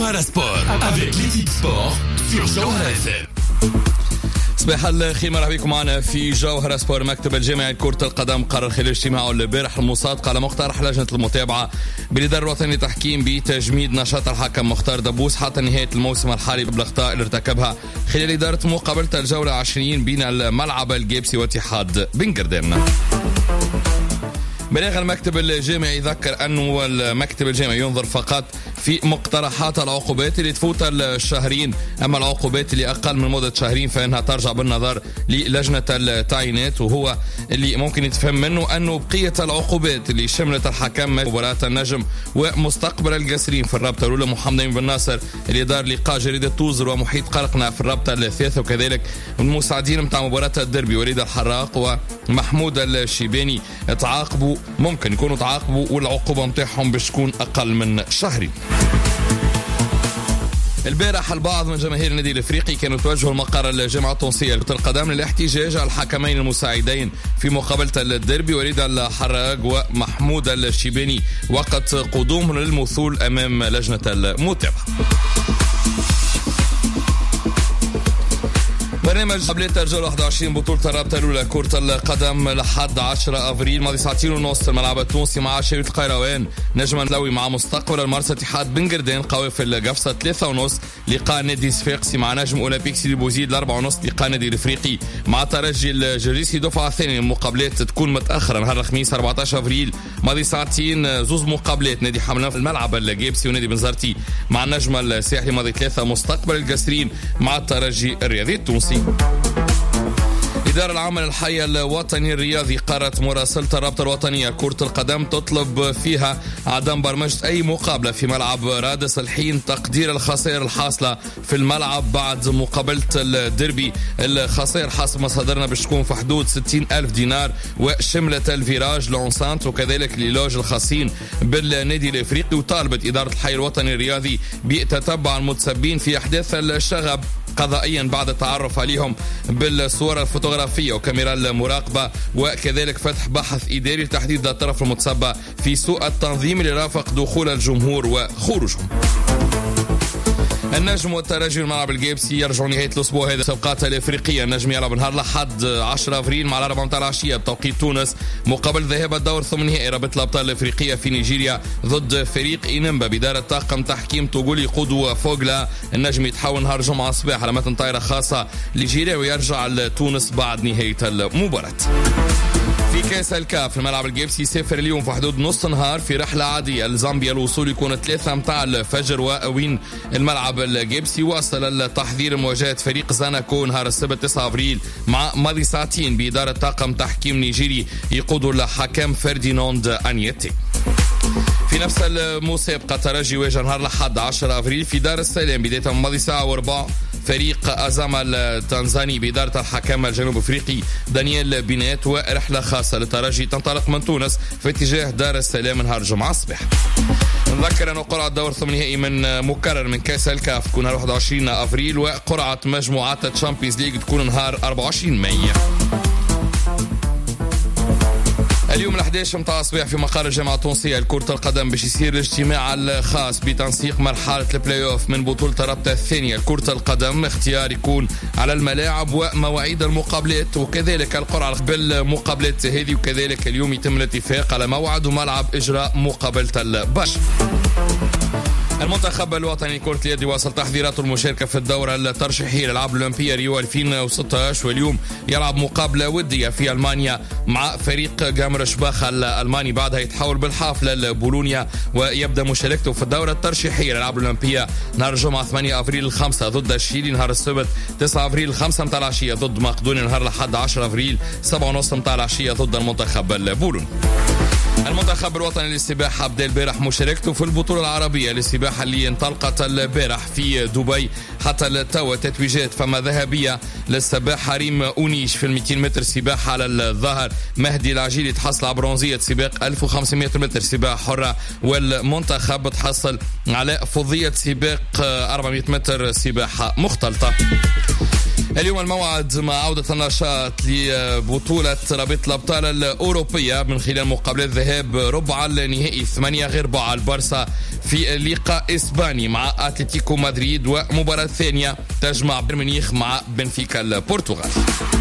Johara Sport avec l'équipe sport sur Johara FM. صباح الخير، مرحبا بكم معنا في جوهرة سبور. مكتب الجامعي لكرة القدم قرر خلال اجتماعه البارح المصادقة على مقترح لجنة المتابعة بالإدارة الوطنية للتحكيم بتجميد نشاط الحكم مختار دبوس حتى نهاية الموسم الحالي بالأخطاء اللي ارتكبها خلال إدارة مقابلة الجولة 20 بين الملعب الجيبسي واتحاد بن قردان. بلاغ المكتب الجامعي يذكر أنه المكتب الجامعي ينظر فقط في مقترحات العقوبات اللي تفوت الشهرين، أما العقوبات اللي أقل من مدة شهرين فإنها ترجع بالنظر للجنة التعيينات، وهو اللي ممكن يتفهم منه أنه بقية العقوبات اللي شملت الحكم مباراة النجم ومستقبل القاسرين في الرابطة الأولى محمد بن ناصر اللي دار لقاء جريدة توزر ومحيط قلقنا في الرابطة الثالثة، وكذلك المساعدين متاع مباراة الدربي وليد الحراق ومحمود الشيباني تعاقبوا، ممكن يكونوا تعاقبوا والعقوبة متاعهم باش تكون أقل من شهرين. البارح البعض من جماهير النادي الافريقي كانوا توجهوا المقر الجامعة التونسية لكرة القدم للاحتجاج على الحكمين المساعدين في مقابلة الديربي وليد الحراق ومحمود الشيباني وقت قدومهم للمثول امام لجنة المتابعة. برنامج قبلية الجولة 21 بطولة الرابطة الأولى كرة القدم لحد 10 أفريل ماضي ساعتين ونص الملعب التونسي مع شريط القيروان نجم الدولي مع مستقبل المرسى اتحاد بن قردان قوافل القفصة 3:30 لقاء نادي صفاقسي مع نجم أولمبيك سيدي بوزيد 4:30 لقاء نادي الإفريقي مع ترجي الجريسي دفعة ثانية. المقابلات تكون متأخرة نهار الخميس 14 أفريل ماضي ساعتين زوز مقابلات نادي حملان في الملعب الجيبسي ونادي بنزرتي مع النجم الساحلي ماضي 3 مستقبل القاسرين مع الترجي الرياضي التونسي. إدارة العمل الحي الوطني الرياضي قررت مراسلة الرابطة الوطنية لكرة القدم تطلب فيها عدم برمجة أي مقابلة في ملعب رادس الحين تقدير الخسائر الحاصلة في الملعب بعد مقابلة الديربي. الخسائر حسب مصادرنا باش تكون في حدود 60,000 دينار وشملت الفيراج لونسانت وكذلك اللوج الخاصين بالنادي الإفريقي. وطالبت إدارة الحي الوطني الرياضي بتتبع المتسبين في أحداث الشغب قضائيا بعد التعرف عليهم بالصور الفوتوغرافية وكاميرا المراقبة وكذلك فتح بحث إداري لتحديد الطرف المتسبب في سوء التنظيم اللي رافق دخول الجمهور وخروجهم. النجم والترجي الملعب الجيبسي يرجعوا نهاية الأسبوع هذا السباقات الإفريقية. النجم يلعب نهار الأحد 10 أفريل مع 4 متاع العشية بتوقيت تونس مقابل ذهاب الدور ثم نهائي رابطة الأبطال الإفريقية في نيجيريا ضد فريق إنمبا بدار طاقم تحكيم توغولي قدوة فوغلا. النجم يتحول نهار جمعة الصباح على متن طائرة خاصة لجيريا ويرجع لتونس بعد نهاية المباراة. في كاس الكاف الملعب الجيبسي يسافر اليوم في حدود نص نهار في رحلة عادية لزامبيا. الوصول يكون 3 متاع الفجر وين الملعب الجيبسي واصل التحضير مواجهة فريق زاناكو نهار السبت 9 أفريل مع ماضي ساعتين بإدارة طاقم تحكيم نيجيري يقود الحكم فرديناند أنيتي. في نفس المسابقة ترجي واجه نهار الأحد 10 أفريل في دار السلام بداية من ماضي ساعة وربع فريق أزاما التنزاني بإدارة الحكم الجنوب أفريقي دانيال بينات ورحلة خاصة للترجي تنطلق من تونس في اتجاه دار السلام نهار جمعة الصباح. نذكر أنه قرعة دور ثم نهائي من مكرر من كاس الكاف تكون نهار 21 أفريل وقرعة مجموعات الشامبيونز ليج تكون نهار 24 ماي. اليوم 11 متاع الصباح في مقر الجامعة التونسية لكرة القدم باش يصير الاجتماع الخاص بتنسيق مرحلة البلاي اوف من بطولة الرابطة الثانية لكرة القدم. اختيار يكون على الملاعب ومواعيد المقابلات وكذلك القرعة بالمقابلات هذه، وكذلك اليوم يتم الاتفاق على موعد وملعب إجراء مقابلة الباش. المنتخب الوطني لكرة اليد واصل تحضيراته المشاركة في الدورة الترشيحية للألعاب الأولمبية ريو 2016 واليوم يلعب مقابلة ودية في ألمانيا مع فريق جامر شباخ الألماني. بعدها يتحول بالحافلة لبولونيا ويبدأ مشاركته في الدورة الترشيحية للألعاب الأولمبية نهار الجمعة 8 أفريل 5 ضد الشيلي، نهار السبت 9 أفريل 5 متاع العشية ضد مقدونيا، نهار الأحد 10 أفريل 7:30 متاع العشية ضد المنتخب البولوني. المنتخب الوطني للسباحة بدأ البارح مشاركته في البطولة العربية للسباحة اللي انطلقت البارح في دبي حتى التو تتويجات فما ذهبية للسباح ريم أونيش في 200 متر سباحة على الظهر، مهدي العجيلي تحصل على برونزية سباق 1500 متر سباحة حرة، والمنتخب تحصل على فضية سباق 400 متر سباحة مختلطة. اليوم الموعد مع عودة النشاط لبطولة رابطة الأبطال الأوروبية من خلال مقابلة ذهاب ربع النهائي 8 غير ربع البارسا في لقاء إسباني مع أتلتيكو مدريد، ومباراة ثانية تجمع بايرن ميونخ مع بنفيكا البرتغال.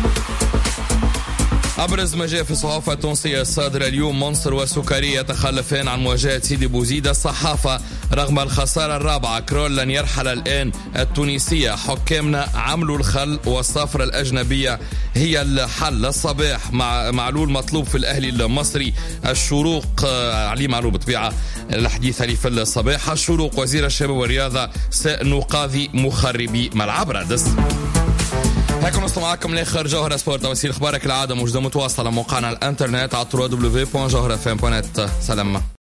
أبرز ما جاء في الصحافة التونسية الصادرة اليوم: منصر وسكري يتخلفان عن مواجهة سيدي بوزيدة. الصحافة: رغم الخسارة الرابعة كرول لن يرحل الآن. التونسية: حكامنا عملوا الخل والصفرة الأجنبية هي الحل. الصباح: معلول مطلوب في الأهلي المصري. الشروق: علي معلول بطبيعة الحديث عليه في الصباح. الشروق: وزير الشباب والرياضة سنقاضي مخربي ملعب رادس. هكذا نوصل معكم لاخر جوهرة سبورت، توصيل اخبارك العاده موجوده متواصله على موقعنا الانترنت على www.jawharafm.net. سلام.